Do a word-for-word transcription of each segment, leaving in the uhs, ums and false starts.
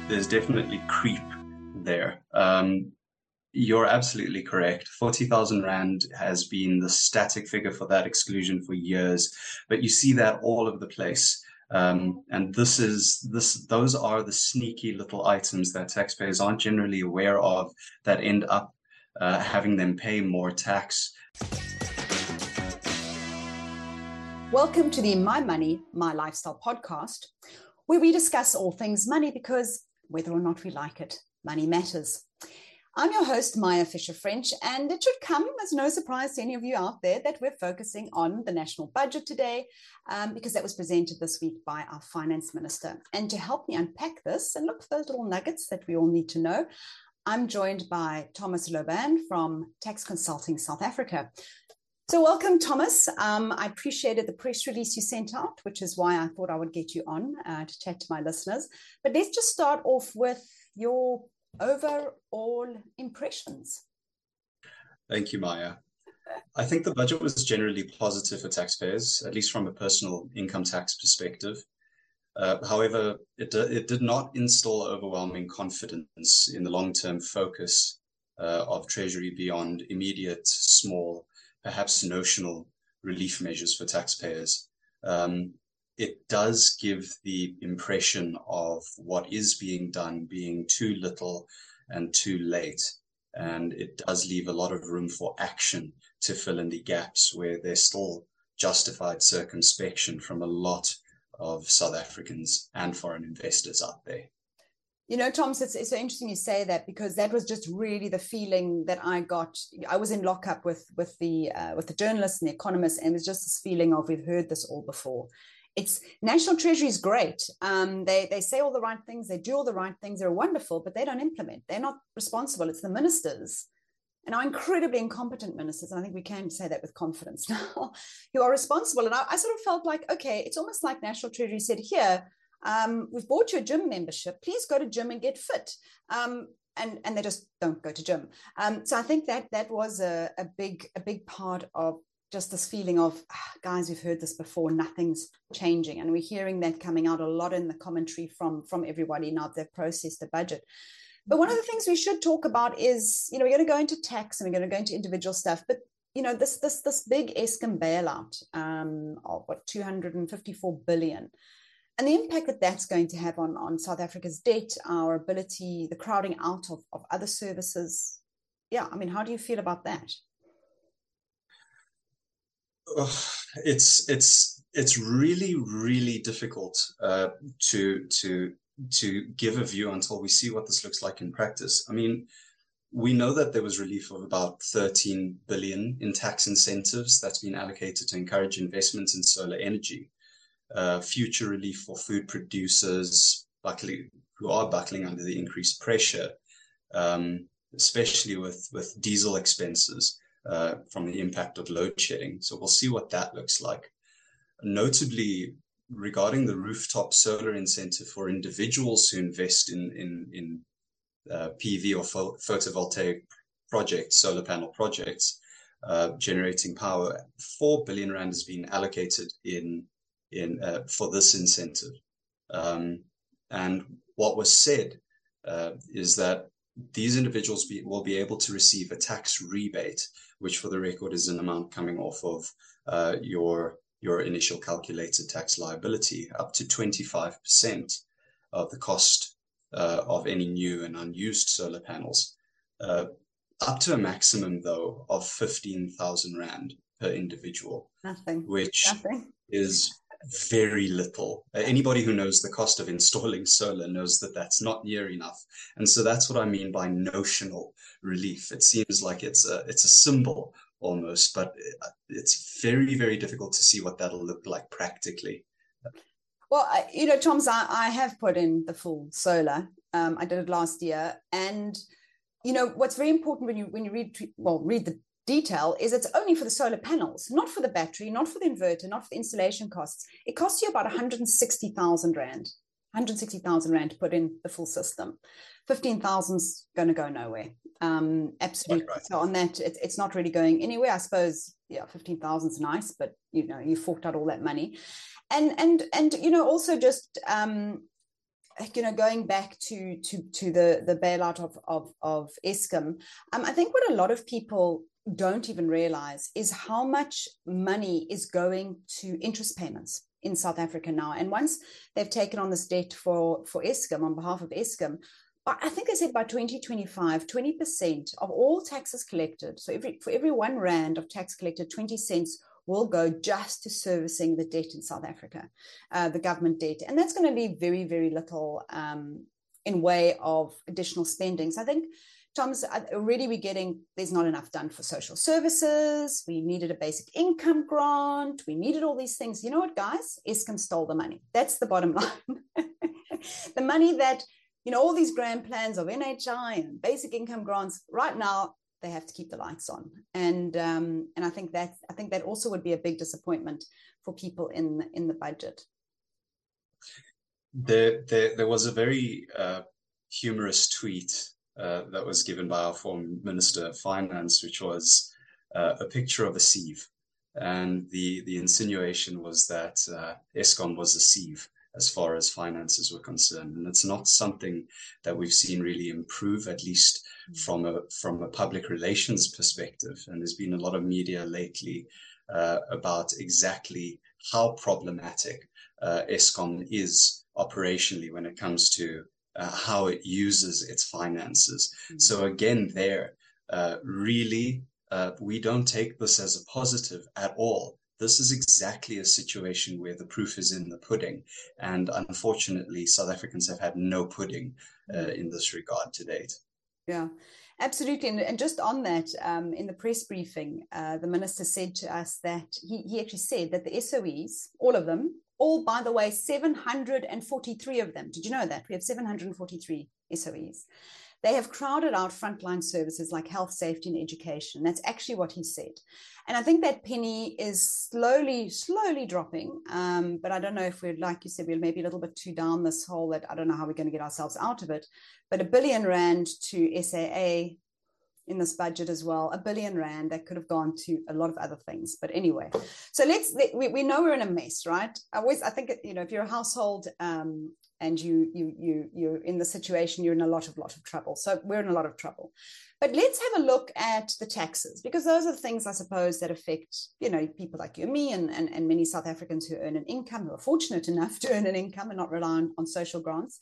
there's definitely creep there. Um, you're absolutely correct. forty thousand Rand has been the static figure for that exclusion for years, but you see that all over the place. Um, and this is this; those are the sneaky little items that taxpayers aren't generally aware of that end up uh, having them pay more tax. Welcome to the My Money, My Lifestyle podcast, where we discuss all things money because whether or not we like it, money matters. I'm your host, Maya Fisher-French, and it should come as no surprise to any of you out there that we're focusing on the national budget today um, because that was presented this week by our finance minister. And to help me unpack this and look for those little nuggets that we all need to know, I'm joined by Thomas Loban from Tax Consulting South Africa. So welcome, Thomas. Um, I appreciated the press release you sent out, which is why I thought I would get you on uh, to chat to my listeners. But let's just start off with your overall impressions. Thank you, Maya. I think the budget was generally positive for taxpayers, at least from a personal income tax perspective. Uh, however, it, it did not instill overwhelming confidence in the long-term focus uh, of Treasury beyond immediate, small, perhaps notional relief measures for taxpayers. Um, it does give the impression of what is being done being too little and too late. And it does leave a lot of room for action to fill in the gaps where there's still justified circumspection from a lot of South Africans and foreign investors out there. You know, Thomas, it's, it's so interesting you say that because that was just really the feeling that I got. I was in lockup with with the uh, with the journalists and the economists, and it was just this feeling of we've heard this all before. It's National Treasury is great. Um, they they say all the right things, they do all the right things, they're wonderful, but they don't implement. They're not responsible. It's the ministers, and our incredibly incompetent ministers, and I think we can say that with confidence now, who are responsible. And I, I sort of felt like, okay, it's almost like National Treasury said, here, Um, we've bought you a gym membership. Please go to gym and get fit. Um, and, and they just don't go to gym. Um, so I think that that was a, a big a big part of just this feeling of, ah, guys, we've heard this before, nothing's changing. And we're hearing that coming out a lot in the commentary from, from everybody now that they've processed the budget. But one of the things we should talk about is, you know, we're going to go into tax and we're going to go into individual stuff. But, you know, this this this big Eskom bailout um, of what, two hundred fifty-four billion. And the impact that that's going to have on, on South Africa's debt, our ability, the crowding out of, of other services. Yeah, I mean, how do you feel about that? Oh, it's it's it's really really difficult uh, to to to give a view until we see what this looks like in practice. I mean, we know that there was relief of about thirteen billion in tax incentives that's been allocated to encourage investments in solar energy. Uh, future relief for food producers buckling, who are buckling under the increased pressure, um, especially with, with diesel expenses uh, from the impact of load shedding. So we'll see what that looks like. Notably, regarding the rooftop solar incentive for individuals who invest in, in, in uh, P V or pho- photovoltaic projects, solar panel projects, uh, generating power, four billion Rand has been allocated in in uh, for this incentive. Um, and what was said uh, is that these individuals be, will be able to receive a tax rebate, which for the record is an amount coming off of uh, your, your initial calculated tax liability, up to twenty-five percent of the cost uh, of any new and unused solar panels, uh, up to a maximum, though, of fifteen thousand Rand per individual. Nothing. Which Nothing. is very little. Uh, anybody who knows the cost of installing solar knows that that's not near enough. And so that's what I mean by notional relief. It seems like it's a, it's a symbol almost, but it's very, very difficult to see what that'll look like practically. Well, you know, Thomas, I, I have put in the full solar. Um, I did it last year. And, you know, what's very important when you when you read, well, read the detail is it's only for the solar panels, not for the battery, not for the inverter, not for the installation costs. It costs you about one hundred sixty thousand Rand, one hundred sixty thousand Rand to put in the full system. fifteen thousand is going to go nowhere. Um, absolutely. Right. So on that, it, it's not really going anywhere. I suppose, yeah, fifteen thousand is nice, but, you know, you forked out all that money. And, and, and you know, also just um, you know, going back to to to the the bailout of of of Eskom, um, I think what a lot of people don't even realize is how much money is going to interest payments in South Africa now. And once they've taken on this debt for for Eskom on behalf of Eskom, I think they said by twenty twenty-five, twenty percent of all taxes collected, so every for every one rand of tax collected, twenty cents will go just to servicing the debt in South Africa, uh, the government debt. And that's going to leave very, very little um, in way of additional spending. So I think, Tom's, already we're getting, there's not enough done for social services. We needed a basic income grant. We needed all these things. You know what, guys? Eskom stole the money. That's the bottom line. The money that, you know, all these grand plans of N H I and basic income grants, right now, they have to keep the lights on. And um, and I think that I think that also would be a big disappointment for people in, in the budget. There, there, there was a very uh, humorous tweet uh, that was given by our former Minister of Finance, which was uh, a picture of a sieve. And the, the insinuation was that uh, Eskom was a sieve as far as finances were concerned. And it's not something that we've seen really improve, at least from a from a public relations perspective. And there's been a lot of media lately uh, about exactly how problematic uh, Eskom is operationally when it comes to uh, how it uses its finances. Mm-hmm. So again, there, uh, really, uh, we don't take this as a positive at all. This is exactly a situation where the proof is in the pudding. And unfortunately, South Africans have had no pudding uh, in this regard to date. Yeah, absolutely. And, and just on that, um, in the press briefing, uh, the minister said to us that he, he actually said that the S O Es, all of them, all, by the way, seven hundred forty-three of them. Did you know that? We have seven hundred forty-three S O Es. They have crowded out frontline services like health, safety, and education. That's actually what he said. And I think that penny is slowly, slowly dropping. Um, but I don't know if we're, like you said, we're maybe a little bit too down this hole that I don't know how we're going to get ourselves out of it. But a billion rand to S A A in this budget as well, a billion rand that could have gone to a lot of other things. But anyway, so let's, we, we know we're in a mess, right? I always, I think, you know, if you're a household, um, and you you you you're in the situation, you're in a lot of lot of trouble. So we're in a lot of trouble. But let's have a look at the taxes, because those are the things, I suppose, that affect, you know, people like you and me, and, and, and many South Africans who earn an income, who are fortunate enough to earn an income and not rely on, on social grants.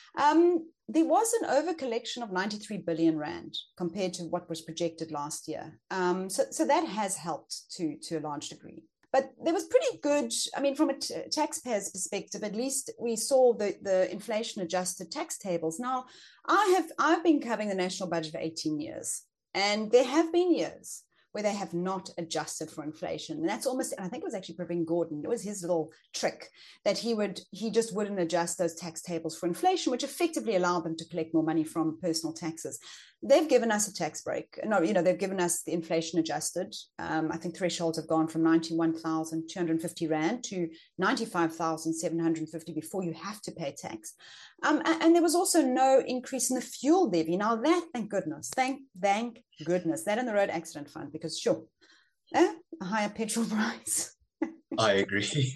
Um, there was an over collection of ninety-three billion rand compared to what was projected last year. Um, so, so that has helped to, to a large degree. But there was pretty good, I mean, from a t- taxpayer's perspective, at least we saw the, the inflation adjusted tax tables. Now, I have, I've been covering the national budget for eighteen years, and there have been years where they have not adjusted for inflation. And that's almost, and I think it was actually Pravin Gordhan, it was his little trick that he would, he just wouldn't adjust those tax tables for inflation, which effectively allowed them to collect more money from personal taxes. They've given us a tax break. No, you know, they've given us the inflation adjusted. Um, I think thresholds have gone from ninety-one thousand two hundred fifty rand to ninety-five thousand seven hundred fifty before you have to pay tax. Um, and, and there was also no increase in the fuel levy. Now that, thank goodness, thank, thank goodness, that in the road accident fund, because sure, eh, a higher petrol price. I agree.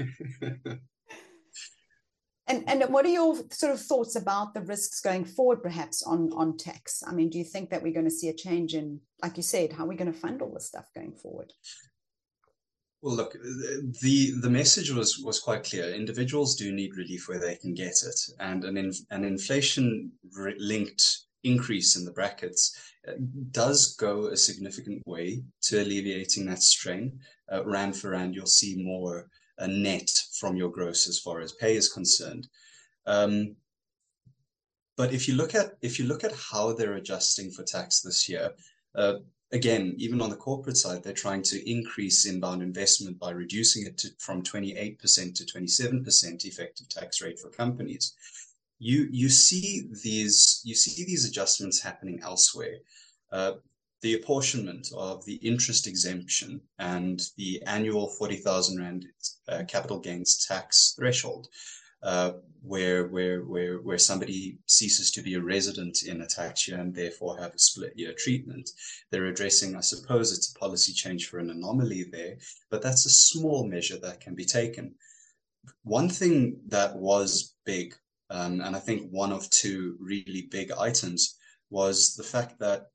And and what are your sort of thoughts about the risks going forward, perhaps, on, on tax? I mean, do you think that we're going to see a change in, like you said, how are we going to fund all this stuff going forward? Well, look, the the message was was quite clear. Individuals do need relief where they can get it, and an in, an inflation linked increase in the brackets does go a significant way to alleviating that strain. Uh, rand for rand, you'll see more a net from your gross as far as pay is concerned. Um, but if you look at if you look at how they're adjusting for tax this year, uh, again, even on the corporate side, they're trying to increase inbound investment by reducing it to, from twenty-eight percent to twenty-seven percent effective tax rate for companies. You you see these you see these adjustments happening elsewhere. Uh, the apportionment of the interest exemption and the annual forty thousand rand uh, capital gains tax threshold, uh, where, where, where, where somebody ceases to be a resident in a tax year and therefore have a split year treatment. They're addressing, I suppose it's a policy change for an anomaly there, but that's a small measure that can be taken. One thing that was big Um, and I think one of two really big items was the fact that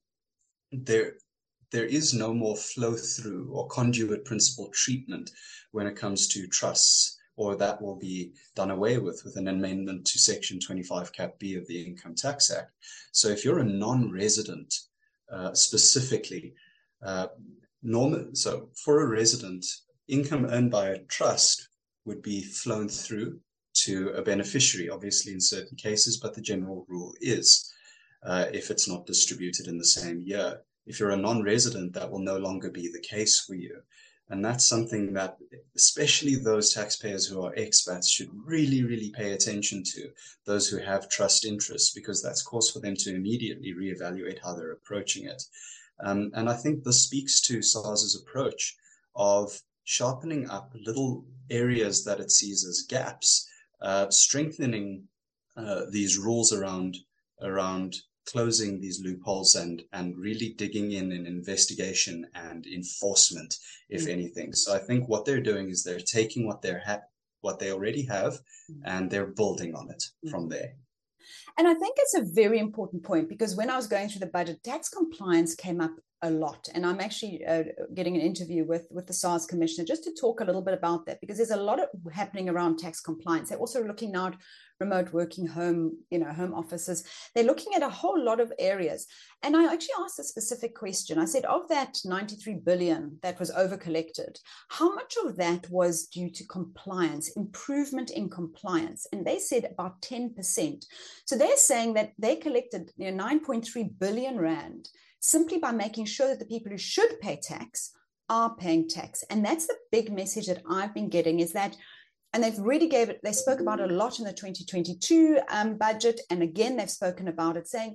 there there is no more flow through or conduit principle treatment when it comes to trusts, or that will be done away with with an amendment to Section twenty-five Cap B of the Income Tax Act. So if you're a non-resident, uh, specifically, uh, normal, so for a resident, income earned by a trust would be flown through to a beneficiary, obviously in certain cases, but the general rule is uh, if it's not distributed in the same year. If you're a non-resident, that will no longer be the case for you. And that's something that especially those taxpayers who are expats should really, really pay attention to, those who have trust interests, because that's cause for them to immediately reevaluate how they're approaching it. Um, and I think this speaks to SARS's approach of sharpening up little areas that it sees as gaps, uh, strengthening uh, these rules around, around closing these loopholes and and really digging in in investigation and enforcement, if mm-hmm. anything. So I think what they're doing is they're taking what they're ha- what they already have mm-hmm. and they're building on it mm-hmm. from there. And I think it's a very important point, because when I was going through the budget, tax compliance came up a lot. And I'm actually uh, getting an interview with, with the SARS commissioner just to talk a little bit about that, because there's a lot of happening around tax compliance. They're also looking now at remote working, home, you know, home offices. They're looking at a whole lot of areas. And I actually asked a specific question. I said, of that ninety-three billion that was over collected, how much of that was due to compliance, improvement in compliance? And they said about ten percent. So they're saying that they collected, you know, nine point three billion rand simply by making sure that the people who should pay tax are paying tax. And that's the big message that I've been getting, is that, and they've really gave it, they spoke about it a lot in the twenty twenty-two um, budget. And again, they've spoken about it, saying,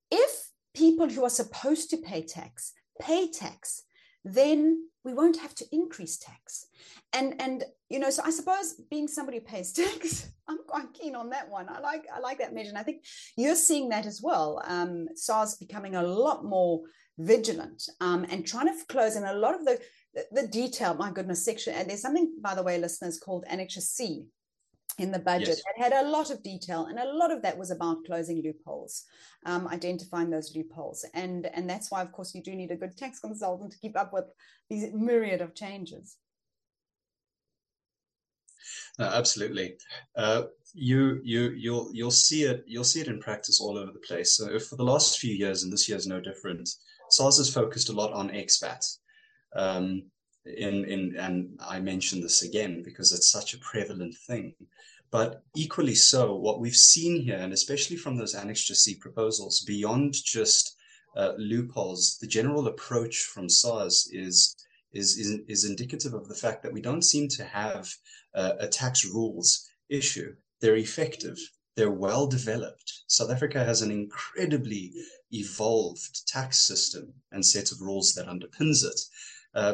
if people who are supposed to pay tax pay tax, then we won't have to increase tax. And, and you know, so I suppose being somebody who pays tax, I'm quite keen on that one. I like I like that measure. And I think you're seeing that as well. Um, SARS becoming a lot more vigilant um, and trying to close in a lot of the, the, the detail, my goodness, section. And there's something, by the way, listeners, called Annexure C in the budget yes. that had a lot of detail, and a lot of that was about closing loopholes, um, identifying those loopholes. And, and that's why, of course, you do need a good tax consultant to keep up with these myriad of changes. No, absolutely. Uh, you you you'll you'll see it you'll see it in practice all over the place. So for the last few years, and this year is no different, SARS has focused a lot on expats. Um, in in and I mention this again because it's such a prevalent thing. But equally so, what we've seen here, and especially from those Annexure C proposals, beyond just uh, loopholes, the general approach from SARS is. Is, is is indicative of the fact that we don't seem to have uh, a tax rules issue. They're effective. They're well developed. South Africa has an incredibly evolved tax system and set of rules that underpins it. Uh,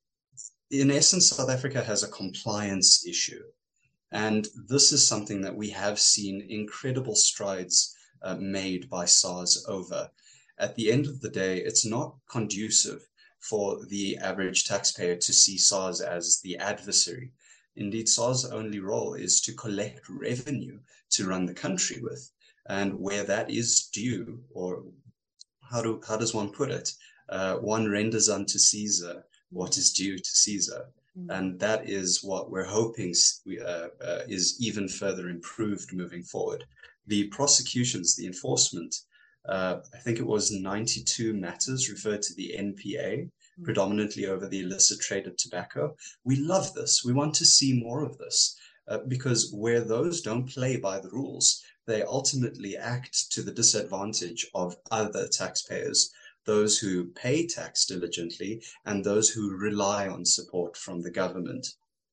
in essence, South Africa has a compliance issue. And this is something that we have seen incredible strides uh, made by SARS over. At the end of the day, it's not conducive for the average taxpayer to see SARS as the adversary. Indeed, SARS' only role is to collect revenue to run the country with. And where that is due, or how do how does one put it? Uh, one renders unto Caesar what is due to Caesar. Mm-hmm. And that is what we're hoping uh, uh, is even further improved moving forward. The prosecutions, the enforcement, Uh, I think it was ninety-two matters referred to the N P A, mm-hmm. predominantly over the illicit trade of tobacco. We love this. We want to see more of this uh, because where those don't play by the rules, they ultimately act to the disadvantage of other taxpayers, those who pay tax diligently and those who rely on support from the government.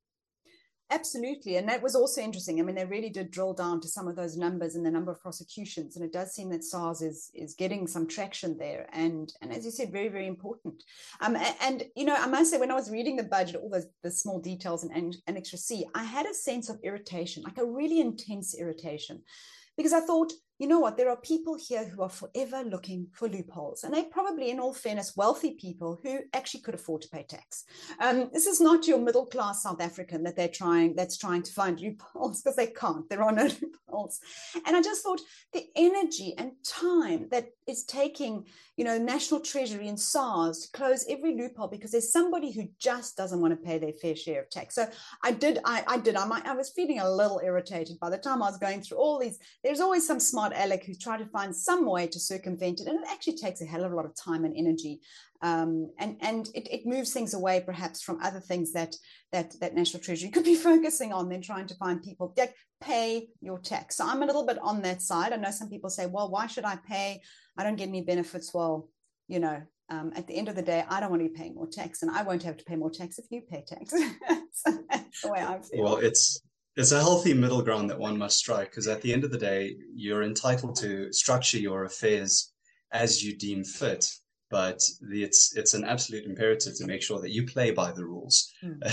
Absolutely. And that was also interesting. I mean, they really did drill down to some of those numbers and the number of prosecutions. And it does seem that SARS is, is getting some traction there. And, and as you said, very, very important. Um, and, and, you know, I must say, when I was reading the budget, all those the small details and Annexure C, I had a sense of irritation, like a really intense irritation, because I thought, you know what, there are people here who are forever looking for loopholes, and they're probably, in all fairness, wealthy people who actually could afford to pay tax. Um, this is not your middle class South African that they're trying that's trying to find loopholes, because they can't. There are no loopholes. And I just thought the energy and time that is taking, you know, National Treasury and SARS to close every loophole because there's somebody who just doesn't want to pay their fair share of tax. So I did, I, I did, I, might, I was feeling a little irritated by the time I was going through all these. There's always some smart aleck who's trying to find some way to circumvent it, and it actually takes a hell of a lot of time and energy, um, and and it, it moves things away perhaps from other things that that that National Treasury could be focusing on than trying to find people that pay your tax. So I'm a little bit on that side. I know some people say, well, why should I pay? I don't get any benefits. Well, you know, um, at the end of the day, I don't want to be paying more tax, and I won't have to pay more tax if you pay tax. So that's the way I feel. Well, it's it's a healthy middle ground that one must strike, because at the end of the day, you're entitled to structure your affairs as you deem fit, but the, it's it's an absolute imperative to make sure that you play by the rules. Mm.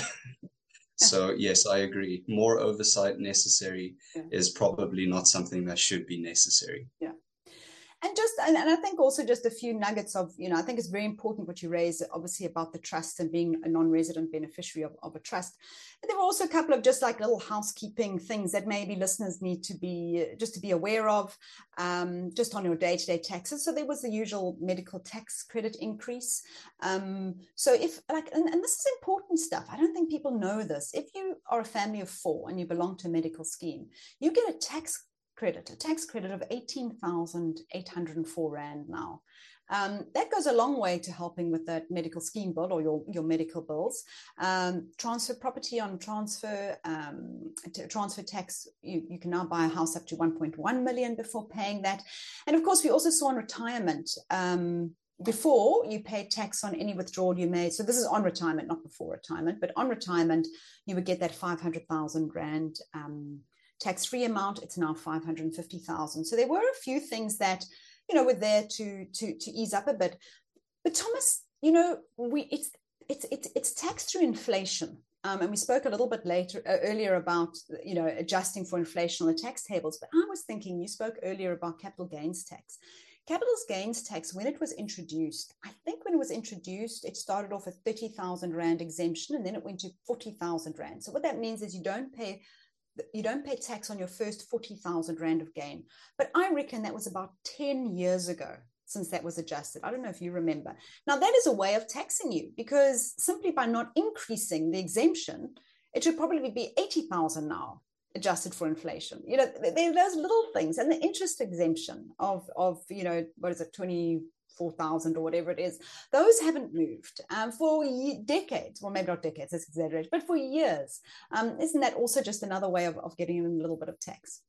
So yes, I agree. More oversight necessary yeah. is probably not something that should be necessary. Yeah. And just, and, and I think also just a few nuggets of, you know, I think it's very important what you raise, obviously, about the trust and being a non-resident beneficiary of, of a trust. But there were also a couple of just like little housekeeping things that maybe listeners need to be, just to be aware of, um, just on your day-to-day taxes. So there was the usual medical tax credit increase. Um, so if, like, and, and this is important stuff. I don't think people know this. If you are a family of four and you belong to a medical scheme, you get a tax credit, a tax credit of eighteen thousand eight hundred four rand now. Um, that goes a long way to helping with that medical scheme bill or your, your medical bills. Um, transfer property on transfer, um, transfer tax, you, you can now buy a house up to one point one million before paying that. And of course, we also saw on retirement, um, before you paid tax on any withdrawal you made. So this is on retirement, not before retirement, but on retirement, you would get that five hundred thousand rand um, tax-free amount. It's now five hundred fifty thousand. So there were a few things that, you know, were there to to to ease up a bit. But Thomas, you know, we it's it's it's it's tax through inflation. Um, and we spoke a little bit later uh, earlier about, you know, adjusting for inflation on the tax tables. But I was thinking, you spoke earlier about capital gains tax. Capital gains tax, when it was introduced, I think when it was introduced, it started off at thirty thousand rand exemption, and then it went to forty thousand rand. So what that means is you don't pay you don't pay tax on your first forty thousand rand of gain. But I reckon that was about ten years ago since that was adjusted. I don't know if you remember. Now, that is a way of taxing you, because simply by not increasing the exemption, it should probably be eighty thousand now, adjusted for inflation. You know, there are those little things. And the interest exemption of, of you know, what is it, twenty four thousand or whatever it is, those haven't moved um, for decades. Well, maybe not decades, that's exaggerated, but for years. Um, isn't that also just another way of, of getting in a little bit of tax?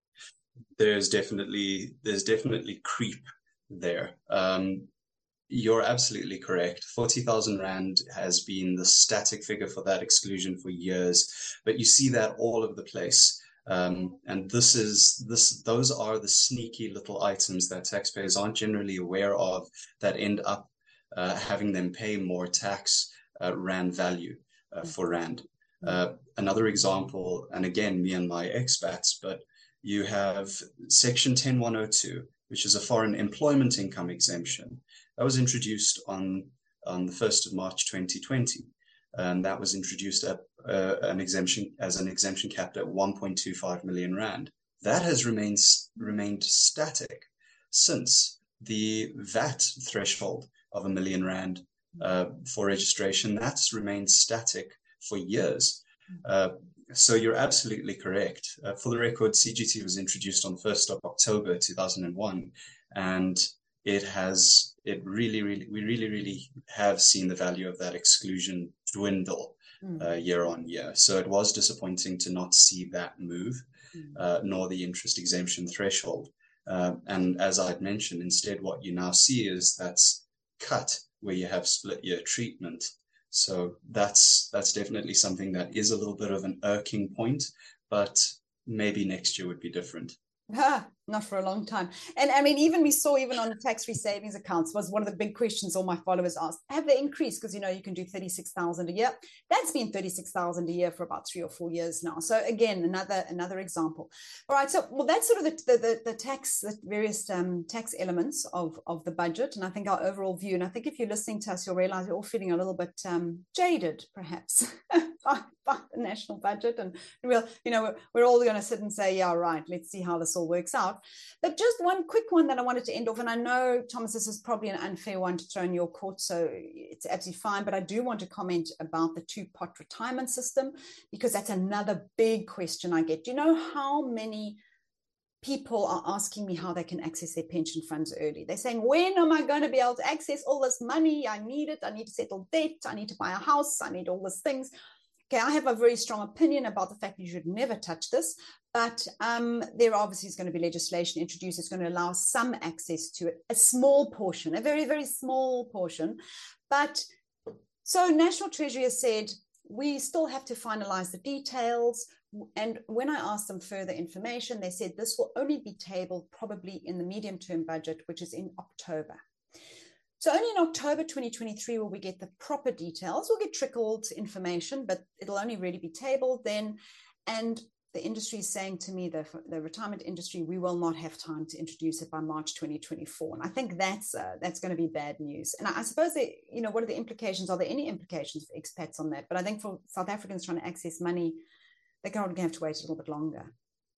There's definitely, there's definitely creep there. Um, you're absolutely correct. forty thousand rand has been the static figure for that exclusion for years, but you see that all over the place. Um, and this is this; those are the sneaky little items that taxpayers aren't generally aware of that end up uh, having them pay more tax uh, rand value uh, for rand. Uh, another example, and again, me and my expats, but you have Section ten one oh two, which is a foreign employment income exemption that was introduced on on the first of March twenty twenty. And that was introduced at uh, an exemption as an exemption capped at one point two five million rand. That has remained remained static since the V A T threshold of a million rand uh, for registration. That's remained static for years. Uh, so you're absolutely correct. Uh, for the record, C G T was introduced on the first of October two thousand one, and it has, it really, really, we really, really have seen the value of that exclusion dwindle mm. uh, year on year. So it was disappointing to not see that move, mm. uh, nor the interest exemption threshold. Uh, and as I'd mentioned, instead, what you now see is that's cut where you have split year treatment. So that's, that's definitely something that is a little bit of an irking point, but maybe next year would be different. Ah, not for a long time. And I mean, even we saw even on the tax-free savings accounts was one of the big questions all my followers asked, have they increased? Because, you know, you can do thirty-six thousand a year. That's been thirty-six thousand a year for about three or four years now. So again, another another example. All right. So, well, that's sort of the, the, the, the tax, the various um, tax elements of, of the budget. And I think our overall view, and I think if you're listening to us, you'll realize we're all feeling a little bit um, jaded, perhaps, by, by the national budget. And we'll, you know, we're, we're all going to sit and say, yeah, right, let's see how this all works out. But just one quick one that I wanted to end off, and I know, Thomas, this is probably an unfair one to throw in your court, so it's absolutely fine, but I do want to comment about the two-pot retirement system, because that's another big question I get. Do you know how many people are asking me how they can access their pension funds early? They're saying, when am I going to be able to access all this money? I need it. I need to settle debt. I need to buy a house. I need all these things. Okay, I have a very strong opinion about the fact that you should never touch this, but um, there obviously is going to be legislation introduced that's going to allow some access to it, a small portion, a very, very small portion. But so National Treasury has said, we still have to finalize the details. And when I asked them further information, they said this will only be tabled probably in the medium-term budget, which is in October. So only in October twenty twenty-three will we get the proper details. We'll get trickled information, but it'll only really be tabled then. And the industry is saying to me, the, the retirement industry, we will not have time to introduce it by March twenty twenty-four. And I think that's uh, that's going to be bad news. And I, I suppose, that, you know, what are the implications? Are there any implications for expats on that? But I think for South Africans trying to access money, they're going to have to wait a little bit longer.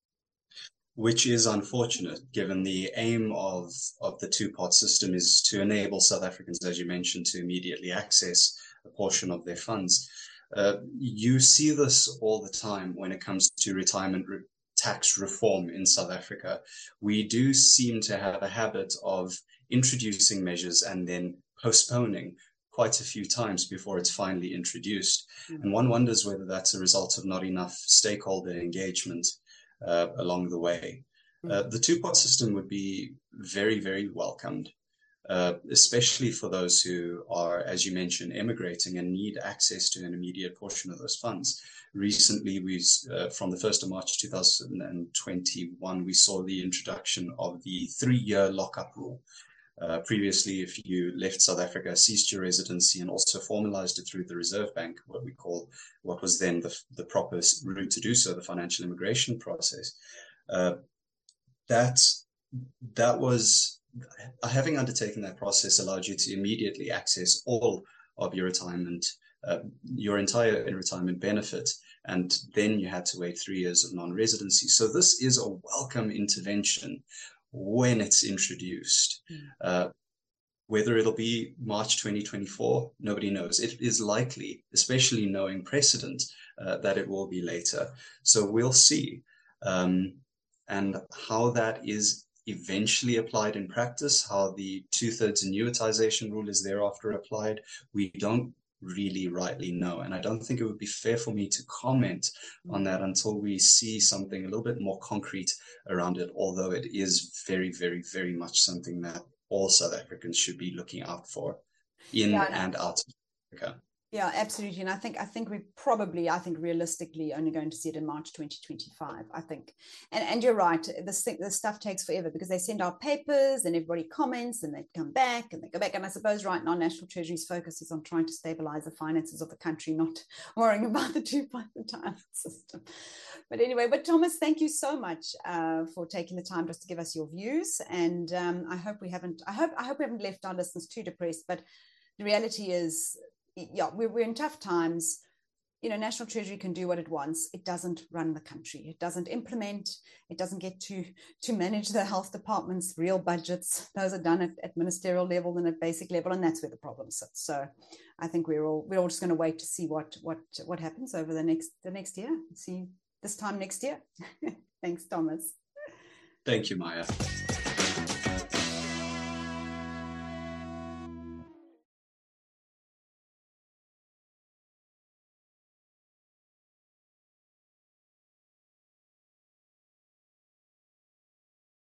Which is unfortunate, given the aim of, of the two-pot system is to enable South Africans, as you mentioned, to immediately access a portion of their funds. Uh, you see this all the time when it comes to retirement re- tax reform in South Africa. We do seem to have a habit of introducing measures and then postponing quite a few times before it's finally introduced. Mm-hmm. And one wonders whether that's a result of not enough stakeholder engagement Uh, along the way. Uh, the two-pot system would be very, very welcomed, uh, especially for those who are, as you mentioned, emigrating and need access to an immediate portion of those funds. Recently, we, uh, from the first of March two thousand twenty-one, we saw the introduction of the three-year lockup rule. Uh, previously, if you left South Africa, ceased your residency, and also formalized it through the Reserve Bank, what we call, what was then the, the proper route to do so, the financial immigration process, uh, that, that was, having undertaken that process allowed you to immediately access all of your retirement, uh, your entire retirement benefit, and then you had to wait three years of non-residency. So this is a welcome intervention when it's introduced. Mm. Uh, whether it'll be March twenty twenty-four, nobody knows. It is likely, especially knowing precedent, uh, that it will be later. So we'll see. Um, and how that is eventually applied in practice, how the two-thirds annuitization rule is thereafter applied, we don't really rightly know. And I don't think it would be fair for me to comment on that until we see something a little bit more concrete around it, although it is very, very, very much something that all South Africans should be looking out for in yeah, and out of Africa. Yeah, absolutely. And I think I think we probably, I think realistically only going to see it in March twenty twenty-five, I think. And and you're right, this thing, this stuff takes forever because they send out papers and everybody comments and they come back and they go back. And I suppose right now National Treasury's focus is on trying to stabilize the finances of the country, not worrying about the two-pot retirement system. But anyway, but Thomas, thank you so much uh, for taking the time just to give us your views. And um, I hope we haven't, I hope I hope we haven't left our listeners too depressed, but the reality is, yeah, we're, we're in tough times. You know, National Treasury can do what it wants. It doesn't run the country. It doesn't implement. It doesn't get to to manage the health department's real budgets. Those are done at, at ministerial level and at basic level, and that's where the problem sits. So, I think we're all we're all just going to wait to see what what what happens over the next the next year. See this time next year. Thanks, Thomas. Thank you, Maya.